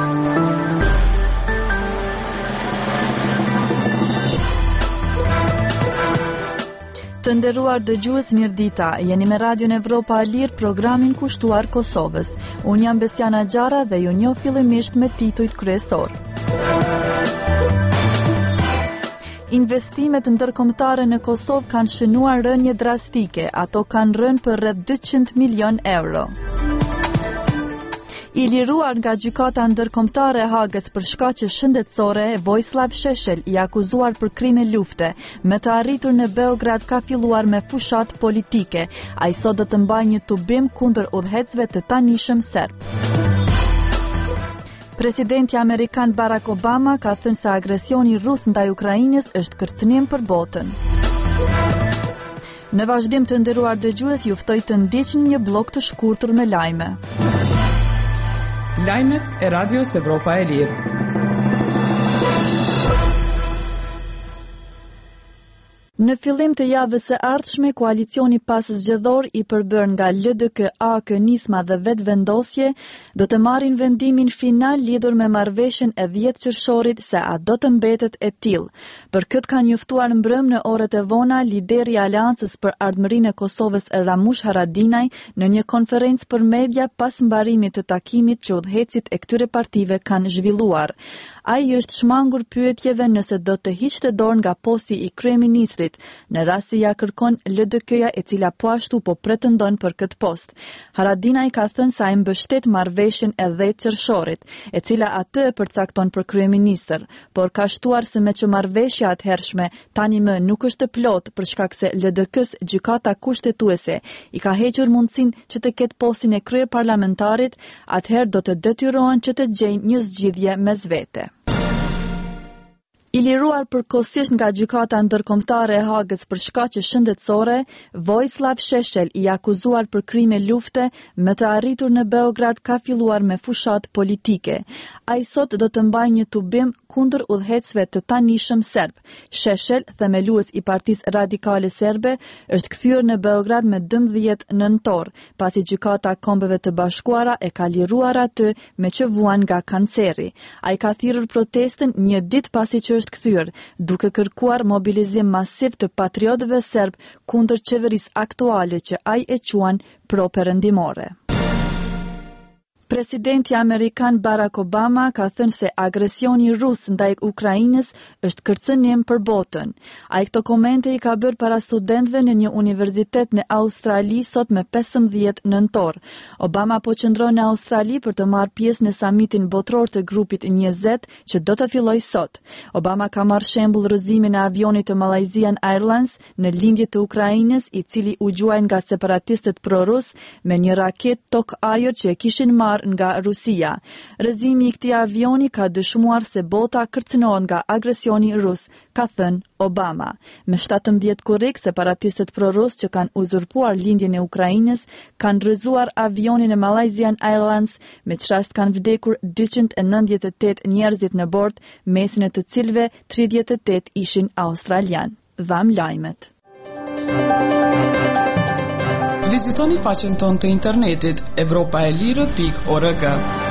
Të nderuar dëgjues, mirëdita. Jeni me Radion Evropa e Lirë, programin kushtuar Kosovës. Unë jam Besiana Gjara dhe ju njoh fillimisht me titujt kryesor. Investimet ndërkombëtare në Kosovë kanë shënuar rënje drastike. Ato kanë rënë për rreth 200 milion euro. I liruar nga gjykata ndërkombëtare e Hagës për shkaqe shëndetësore, Vojislav Šešelj, i akuzuar për krime lufte, me të arritur në Beograd ka filluar me fushat politike. Ai sot do të mbajë një tubim kundër udhëhecësve të tanishëm serb. Presidenti amerikan Barack Obama ka thënë se agresioni rus ndaj Ukrainës është kërcënim për botën. Në vazhdim, të nderuar dëgjues, ju ftoj të ndiqni një blog të shkurtër me lajme. Lajmet e Radios Evropa e Lirë. Në fillim të javës së ardhshme, koalicioni paszgjedhor i përbër nga LDK-a, Nisma dhe Vetëvendosje do të marrin vendimin final lidhur me marrëveshjen e 10 qershorit se a do të mbetet e tillë. Për këtë kanë njoftuar mbrëm në orët e vona lideri i Aleancës për Ardhmërinë e Kosovës Ramush Haradinaj në një konferencë për media pas mbarimit të takimit që udhëhecit e këtyre partive kanë zhvilluar. Ai është shmangur pyetjeve nëse do të hiqte dorë nga posti i kryeministrit në rast se ja kërkon LDK-ja, e cila po ashtu po pretendon për këtë post. Haradinaj ka thënë se ai mbështet marrëveshjen e 10 qershorit, e cila atë e përcakton për kryeministër, por ka shtuar se me që marrëveshja atëhershme tani më nuk është e plot për shkak se LDK-s gjykata kushtetuese i ka hequr mundësinë që të ketë postin e kryeparlamentarit, atëherë do të detyrohen që të gjejnë një zgjidhje mes vete. I liruar përkohësisht nga gjykata ndërkombëtare e Hagës për shkaqe shëndetësore, Vojislav Šešelj, i akuzuar për krime lufte, me të arritur në Beograd ka filluar me fushat politike. Ai sot do të mbajë një tubim kundër udhëhecësve të tanishëm serb. Šešelj, themelues i Partisë Radikale Serbe, është kthyer në Beograd me 12 nëntor, pasi gjykata e Kombeve të Bashkuara e ka liruar atë me që vuan nga kanceri. Ai ka thirrur protestën një ditë pasi që është kthyer, duke kërkuar mobilizim masiv të patriotëve serb kundër qeverisë aktuale që ai e quan pro-perëndimore. Presidenti amerikan Barack Obama ka thënë se agresioni rus ndaj Ukrainës është kërcënim për botën. Ai këto komente i ka bërë para studentëve në një universitet në Australi sot me 15 nëntor. Obama po qëndron në Australi për të marrë pjesë në samitin botror të grupit 20 që do të fillojë sot. Obama ka marrë shembull rrëzimin e avionit të Malaysian Airlines në lindje të Ukrainës, i cili u gjuaj nga separatistët pro-rus me një raket tok-ajër që e kishin marrë nga Rusia. Rrëzimi i këtij avioni ka dëshmuar se bota kërcënohet nga agresioni rus, ka thënë Obama. Me 17 korrik, separatistët pro-rus që kanë uzurpuar lindjen e Ukrainës kanë rrëzuar avionin e Malaysian Airlines, me çrast kanë vdekur 298 njerëzit në bord, mesin e të cilëve 38 ishin australian. Dham lajmet. Vizitoni faqen tonë të internetit evropaelire.org.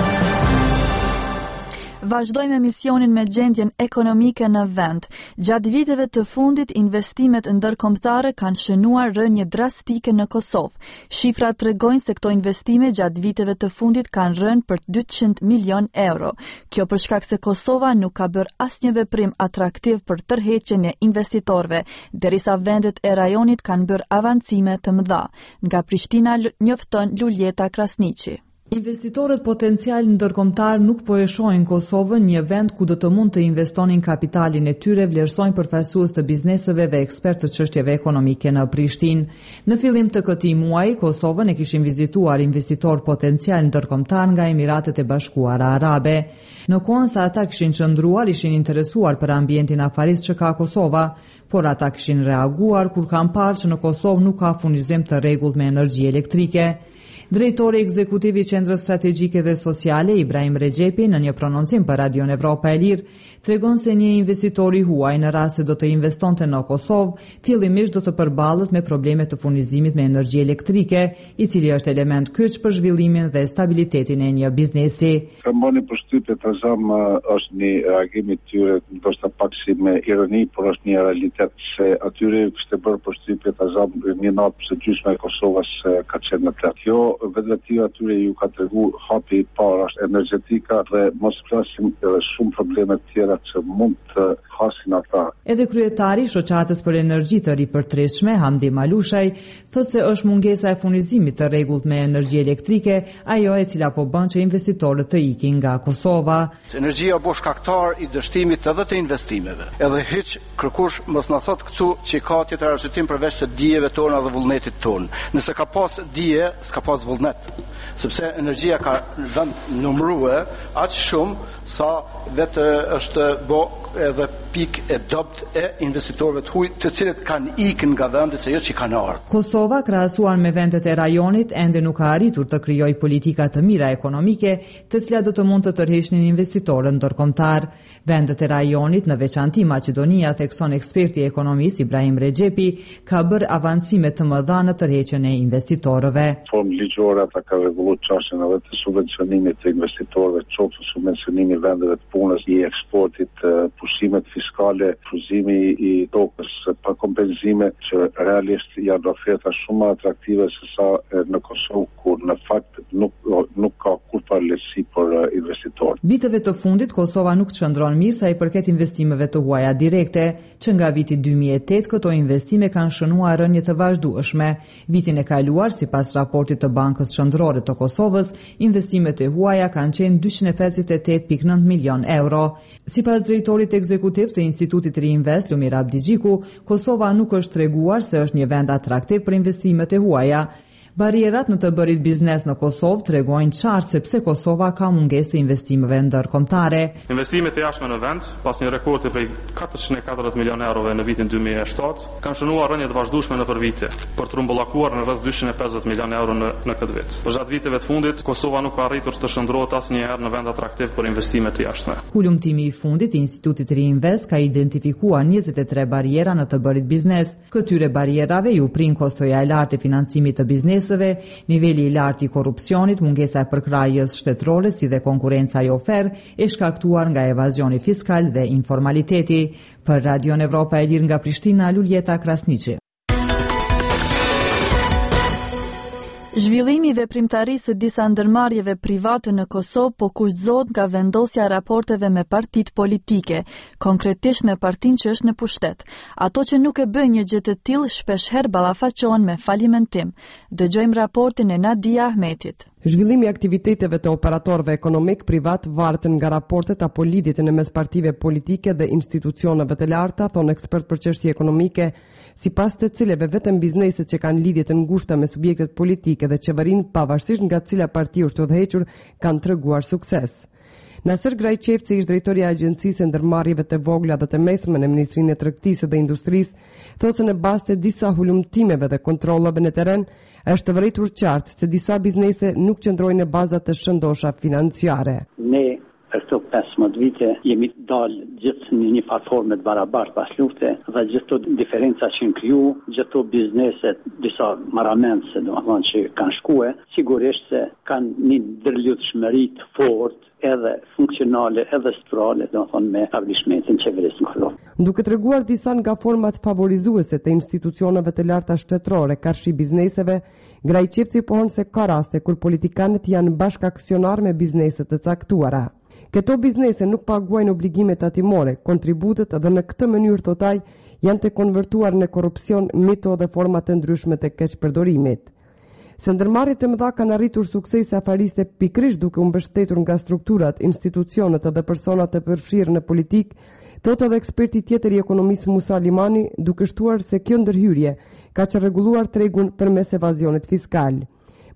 Vazhdojmë emisionin me gjendjen ekonomike në vend. Gjatë viteve të fundit, investimet ndërkombëtare kanë shënuar rënje drastike në Kosovë. Shifrat tregojnë se këto investime gjatë viteve të fundit kanë rënë për 200 milion euro. Kjo për shkak se Kosova nuk ka bërë asnjë veprim atraktiv për tërheqjen e investitorëve, derisa vendet e rajonit kanë bërë avancime të mëdha. Nga Prishtina njofton Luljeta Krasniqi. Investitorët potencial ndërkombëtar nuk po e shohin Kosovën një vend ku do të mund të investonin kapitalin e tyre, vlerësojnë përfaqësues të bizneseve dhe ekspertë të çështjeve ekonomike në Prishtinë. Në fillim të këtij muaji, Kosovën e kishin vizituar investitor potencial ndërkombëtar nga Emiratet e Bashkuara Arabe. Në kohën sa ata kishin qëndruar, ishin interesuar për ambientin afarist që ka Kosova, por ata kishin reaguar kur kanë parë që në Kosovë nuk ka furnizim të rregullt me energji elektrike. Drejtori ekzekutiv i Qendrës Strategjike dhe Sociale, Ibrahim Rexhepi, në një prononcim për Radion Evropa e Lirë, tregon se një investitor i huaj në rast se do të investonte në Kosovë, fillimisht do të përballet me probleme të furnizimit me energji elektrike, i cili është element kyç për zhvillimin dhe stabilitetin e një biznesi. Mbani përshtypje të zam është një reagim i tyre, ndoshta pak si me ironi, por është një realitet se atyre kishte bërë përshtypje të zam një natë së gjysmë e Kosovës ka qenë në tet. Jo vetveti atyre ju ka tregu hapi i parë është energjetika dhe mos flasim edhe shumë probleme të tjera që mund të hasin ata. Edhe kryetari i Shoqatës për Energji të Ripërtëreshme, Hamdi Malushaj, thotë se është mungesa e furnizimit të rregullt me energji elektrike ajo e cila po bën që investitorët të ikin nga Kosova. Energjia bo shkaktar i dështimit edhe të investimeve. Edhe hiç kërkush mos na thot këtu që ka tjetër arsyetim përveç se dijeve tona dhe vullnetit ton. Nëse ka pas dije, s'ka pas vullnet. Sepse energjia ka vend numërue aq shumë sa vetë është bo edhe pik e dopt e investitorëve të huaj, të cilët kanë ikën nga vendi se jo që kanë ardhur. Kosova, krahasuar me vendet e rajonit, ende nuk ka arritur të krijojë politika të mira ekonomike, të cilat do të mund të tërheqnin investitorët ndërkombëtar. Vendet e rajonit, në veçanti Maqedonia, thekson eksperti i ekonomisë Ibrahim Rexhepi, ka bërë avancime të mëdha në tërheqjen e investitorëve. Formë ligjore ata ka rregulluar çështjen edhe të subvencionimit të investitorëve, qoftë subvencionimi vendeve të punës, i eksportit, pushimet fiskale, fuzimi i tokës pa kompenzime, që realisht janë oferta shumë atraktive se sa në Kosovë, kur në fakt nuk ka kur lehtësi për investitorët. Viteve të fundit Kosova nuk çndron mirë sa i përket investimeve të huaja direkte, që nga viti 2008 këto investime kanë shënuar rënje të vazhdueshme. Vitin e kaluar, sipas raportit të Bankës Qendrore të Kosovës, investimet e huaja kanë qenë 258.9 milion euro. Sipas drejtorit ekzekutiv të Institutit Reinvest, Lumir Abdigjiku, Kosova nuk është treguar se është një vend atraktiv për investimet e huaja. Barierat në të bërit biznes në Kosovë tregojnë qartë se pse Kosova ka mungesë të investimeve ndërkombëtare. Investimet e jashtme në vend, pas një rekordi prej 440 milion eurove në vitin 2007, kanë shënuar rënje të vazhdueshme nëpër vite, për të rumbullakuar në rreth 250 milion euro në këtë vit. Për gjatë viteve të fundit, Kosova nuk ka arritur të shndrohet asnjëherë në vend atraktiv për investimet e jashtme. Hulumtimi i fundit i Institutit Reinvest ka identifikuar 23 bariera në të bërit biznes. Këtyre barierave ju prin kostoja e lartë e financimit të biznes, niveli i lartë i korrupsionit, mungesa e përkrahjes shtetërore si dhe konkurenca jo fer e shkaktuar nga evazioni fiskal dhe informaliteti. Për Radion Evropa e Lirë nga Prishtina, Luljeta Krasniqi. Zhvillimi i veprimtarisë së disa ndërmarrjeve private në Kosovë po kushtohet nga vendosja e raporteve me partitë politike, konkretisht me partinë që është në pushtet. Ato që nuk e bëjnë një gjë të tillë shpeshherë ballafaqohen me falimentim. Dëgjojmë raportin e Nadia Ahmetit. Zhvillimi i aktiviteteve të operatorëve ekonomik privat varet nga raportet apo lidhjet në mes partive politike dhe institucioneve të larta, thon ekspert për çështje ekonomike, sipas të cileve vetëm bizneset që kanë lidhje të ngushta me subjektet politike dhe qeverinë, pavarësisht nga cila parti është udhëhequr, kanë treguar sukses. Nasir Grajçevci, ish drejtori i Agjencisë Ndërmarrjeve të Vogla dhe të Mesme në Ministrinë e Tregtisë dhe Industrisë, thotë se në bazë të disa hulumtimeve dhe kontrollave në terren, është vërejtur qartë se disa biznese nuk qëndrojnë në baza të shëndosha financiare. Ne për këto 15 vite jemi dalë gjithë në një platformë të barabartë pas lufte dhe gjithë to diferenca që në kriju, gjithë to bizneset, disa maramendse, domethënë që kanë shkue, sigurisht se kanë një ndërlidhshmëri të fortë edhe funksionale, edhe strukturale, domethënë me establishmentin qeverisë në Kosovë. Duke treguar disa nga format favorizuese të institucioneve të larta shtetërore karshi bizneseve, Grajçevci pohon se ka raste kur politikanët janë bashkaksionar me bizneset të caktuara. Këto biznese nuk paguajnë obligimet tatimore, kontributet dhe në këtë mënyrë thotaj janë të konvertuar në korrupsion, mito dhe forma të ndryshme të keqpërdorimit. Se ndërmarrjet e mëdha kanë arritur suksese afariste pikërisht duke u mbështetur nga strukturat, institucionet dhe personat të përfshirë në politik, thot edhe eksperti tjetër i ekonomisë Musa Limani, duke shtuar se kjo ndërhyrje ka që rregulluar tregun përmes evazionit fiskal.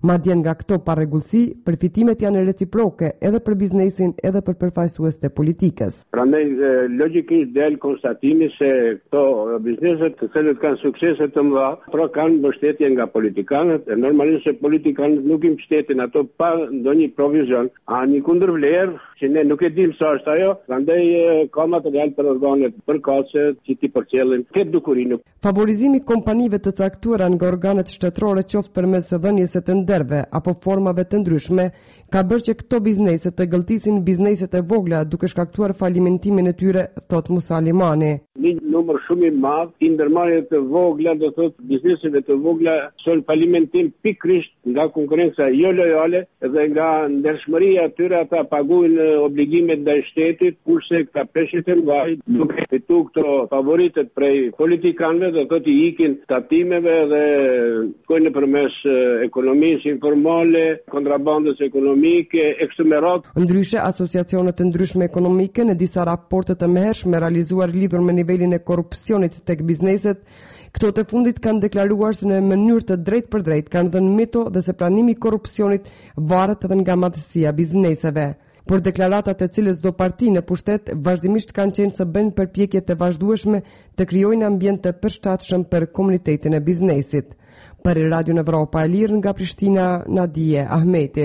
Madje nga këto parregullsi, përfitimet janë reciproke edhe për biznesin edhe për përfaqësuesit e politikës. Prandaj logjikisht del konstatimi se këto bizneset të cilët kanë suksese të mëdha, pra kanë mbështetje nga politikanët, e normalisht se politikanët nuk i mbështetin ato pa ndonjë provizion, një kundërvlerë që ne nuk e dim sa është ajo, prandaj ka material për organet përkatëse që ti përcjellin këtë dukurinë. Favorizimi i kompanive të caktuara nga organet shtetërore, qoftë përmes së dhënies së tënderve apo formave të ndryshme, ka bërë që këto biznese të gëlltisin bizneset e vogla duke shkaktuar falimentimin e tyre, thot Musa Limani. Një numër shumë i madh i ndërmarrjeve të vogla, do thotë bizneseve të vogla, son falimentim pikërisht nga konkurrenca jo lojale dhe nga ndershmëria e tyre, ata pagujnë obligimet ndaj shtetit, kurse këta peshqit e mbaj duke fitu këto favoritet prej politikanëve, do thotë i ikin tatimeve dhe shkojnë nëpërmes ekonomisë informale, kontrabandës ekonomike, ekstremerat. Ndryshe, asociacionet të ndryshme ekonomike në disa raporte të mëhershme realizuar lidhur me nivelin e korrupsionit tek bizneset, këto të fundit kanë deklaruar se në mënyrë të drejtë për drejtë kanë dhënë mito dhe se pranimi i korrupsionit varet edhe nga madhësia bizneseve. Por deklaratat e cilës do parti në pushtet vazhdimisht kanë qenë se bëjnë përpjekje të vazhdueshme të krijojnë ambient të përshtatshëm për komunitetin e biznesit. Për Radio Evropa e Lirë nga Prishtina, Nadije Ahmeti.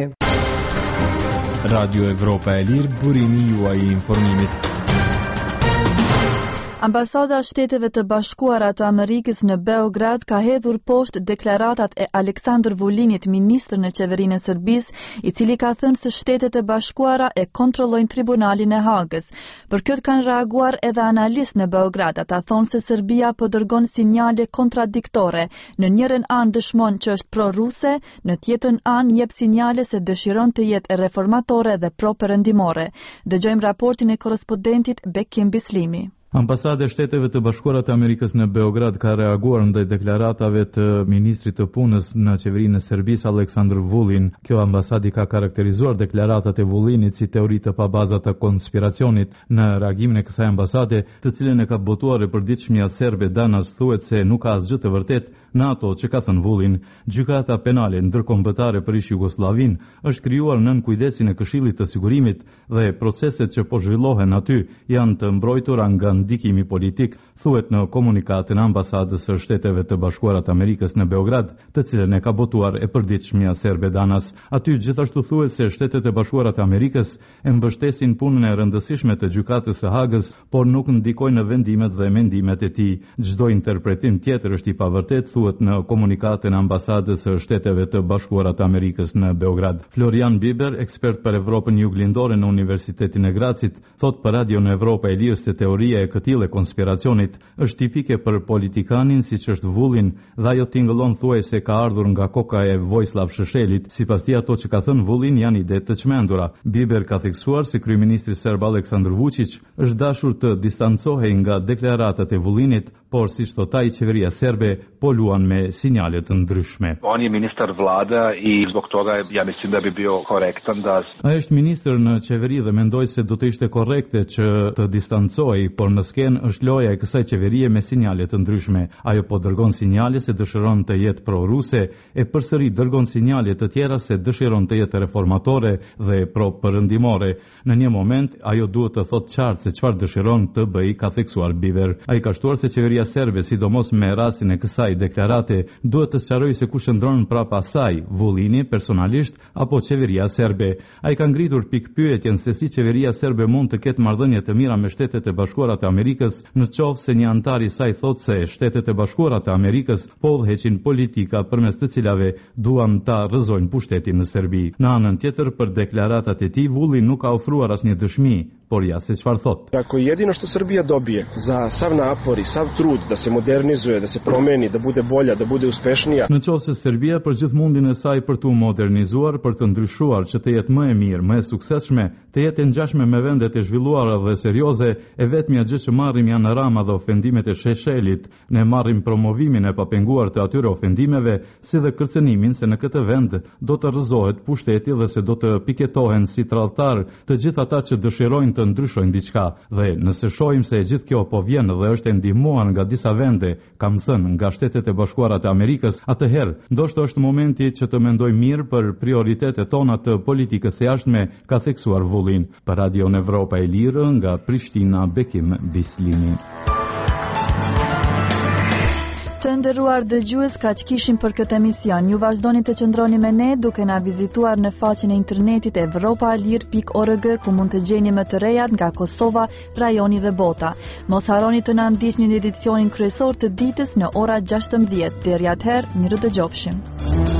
Radio Evropa e Lirë, burimi juaj i informimit. Ambasada Shteteve të Bashkuara të Amerikës në Beograd ka hedhur poshtë deklaratat e Aleksandr Vulinit, ministër në qeverinë e Serbisë, i cili ka thënë se Shtetet e Bashkuara e kontrollojnë tribunalin e Hagës. Për këtë kanë reaguar edhe analistë në Beograd. Ata thonë se Serbia po dërgon sinjale kontradiktore. Në njërin anë dëshmon që është pro-ruse, në tjetrën anë jep sinjale se dëshiron të jetë reformatore dhe pro-perëndimore. Dëgjojmë raportin e korrespondentit Bekim Bislimi. Ambasada e Shteteve të Bashkuara të Amerikës në Beograd ka reaguar ndaj deklaratave të ministrit të punës në qeverinë e Serbisë Aleksandr Vulin. Kjo ambasadi ka karakterizuar deklaratat e Vulinit si teori të pabazat të konspiracionit. Në reagimin e kësaj ambasade, të cilën e ka botuar e përditshmja serbe Danas, thuhet se nuk ka asgjë të vërtet në ato që ka thënë Vulin. Gjykata penale ndërkombëtare për ish Jugosllavin është krijuar nën kujdesin e Këshillit të Sigurimit dhe proceset që po zhvillohen aty janë të mbrojtura nga ndikimi politik, thuhet në komunikatën e ambasadës së Shteteve të Bashkuara të Amerikës në Beograd, të cilën e ka botuar e përditshmja serbe Danas. Aty gjithashtu thuhet se Shtetet e Bashkuara të Amerikës e mbështesin punën e rëndësishme të gjykatës së Hagës, por nuk ndikojnë në vendimet dhe mendimet e tij. Çdo interpretim tjetër është i pavërtet, thuhet në komunikatën e ambasadës së Shteteve të Bashkuara të Amerikës në Beograd. Florian Biber, ekspert për Evropën Juglindore në Universitetin e Grazit, thot për Radio në Evropa e Lirë se teoria e këtille konspiracionit është tipike për politikanin siç është Vulin dhe ajo tingëllon thuajse ka ardhur nga koka e Vojislav Sheshelit. Sipas tij ato që ka thënë Vulin janë ide të çmendura. Biber ka theksuar se kryeministri serb Aleksandar Vučić është dashur të distancohej nga deklaratat e Vulinit, por siç thot ai, qeveria serbe po luan me sinjale të ndryshme. On je ministar vlada i zbog toga ja mislim da bi bio korektan da... Ai është ministër në qeveri dhe mendoj se do të ishte korrekte që të distancohej, por në skenë është loja e kësaj qeverie me sinjale të ndryshme. Ajo po dërgon sinjale se dëshiron të jetë pro-ruse, e përsëri dërgon sinjale të tjera se dëshiron të jetë reformatore dhe pro-perëndimore. Në një moment ajo duhet të thotë qartë se çfarë dëshiron të bëjë, ka theksuar Biver. Ai ka shtuar se qeveria serbe, sidomos me rastin e kësaj deklarate, duhet të sqarojë se kush ndron prapa saj, Vulini personalisht apo qeveria serbe. Ai ka ngritur pikpyetjen se si qeveria serbe mund të ketë marrëdhënie të mira me Shtetet e Bashkuara të Amerikës, në qoftë se një antar i saj thotë se Shtetet e Bashkuara të Amerikës po udhëheqin politika përmes të cilave duan ta rrëzojnë pushtetin në Serbi. Në anën tjetër, për deklaratat e tij, Vulin nuk ka ofruar asnjë dëshmi, por ja se çfarë thot. Ako jedino što Srbija dobije za sav napor i sav trud da se modernizuje, da se promeni, da bude bolja, da bude uspešnija. Në qoftë se Serbia për gjithë mundin e saj për të modernizuar, për të ndryshuar, që të jetë më e mirë, më e suksesshme, të jetë e ngjashme me vendet e zhvilluara dhe serioze, e vetmja gjë mesazhet që marrim janë rama dhe ofendimet e Sheshelit. Ne marrim promovimin e papenguar të atyre ofendimeve, si dhe kërcënimin se në këtë vend do të rrëzohet pushteti dhe se do të piketohen si tradhtar të gjithë ata që dëshirojnë të ndryshojnë diçka. Dhe nëse shohim se e gjithë kjo po vjen dhe është e ndihmuar nga disa vende, kam thënë nga Shtetet e Bashkuara të Amerikës, atëherë ndoshta është momenti që të mendojmë mirë për prioritetet tona të politikës së jashtme, ka theksuar Vullin. Për Radio Evropa e Lirë nga Prishtina, Bekim Bislimi. Të nderuar dëgjues, kaq kishim për këtë emision. Ju vazhdoni të qëndroni me ne duke na vizituar në faqen e internetit evropaalir.org, ku mund të gjeni më të rejat nga Kosova, rajoni dhe bota. Mos harroni të na ndiqni në edicionin kryesor të ditës në ora 16. Deri atëherë, mirë dëgjofshim.